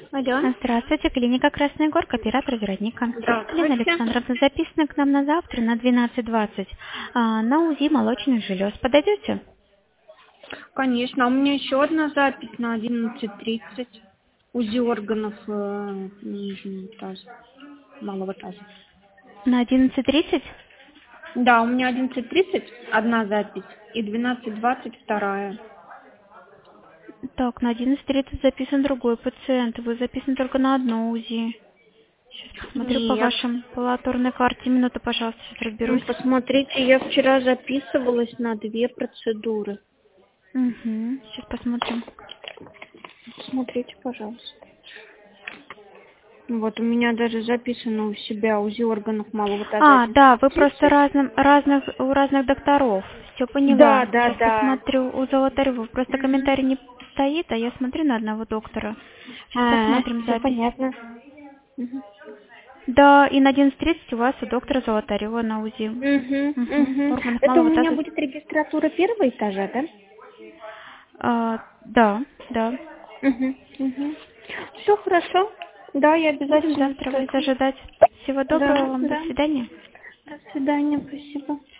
Алло. Здравствуйте, клиника Красная Горка, оператор Вероника. Елена Здравствуйте. Александровна, записана к нам на завтра на 12:20 на УЗИ молочных желез. Подойдете? Конечно. У меня еще одна запись на 11:30. УЗИ органов нижнего таза, малого таза. На 11:30? Да, у меня 11:30 одна запись и 12:20 вторая. Так, на 11:30 записан другой пациент. Вы записаны только на одно УЗИ. Сейчас посмотрю по Нет. вашей амбулаторной карте. Минуту, пожалуйста, сейчас разберусь. Посмотрите, я вчера записывалась на 2 процедуры. Угу, сейчас посмотрим. Посмотрите, пожалуйста. Вот у меня даже записано у себя УЗИ органов малого таза Да, вы просто 11:30. у разных докторов. Все Да, поняла. да, Сейчас да. посмотрю у Золотарева. Просто Мгм. комментарий не стоит, а я смотрю на одного доктора. Сейчас посмотрим Все запись. понятно. Мгм. Да, и на 11:30 у вас у доктора Золотарева на УЗИ. Мгм, Угу. мгм. Органов Это у малого меня таза. будет регистратура первого этажа, да? Да, да. Угу, угу. Все хорошо. Да, я Будем обязательно завтра вас скажу. ожидать. Всего доброго Да, вам. До да. свидания. До свидания, спасибо.